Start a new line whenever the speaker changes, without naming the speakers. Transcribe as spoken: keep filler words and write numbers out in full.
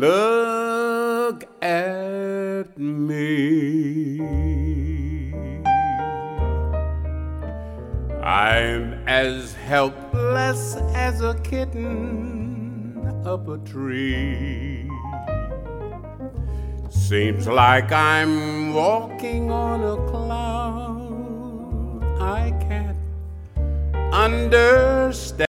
Look at me. I'm as helpless as a kitten up a tree. Seems like I'm walking on a cloud. I can't understand.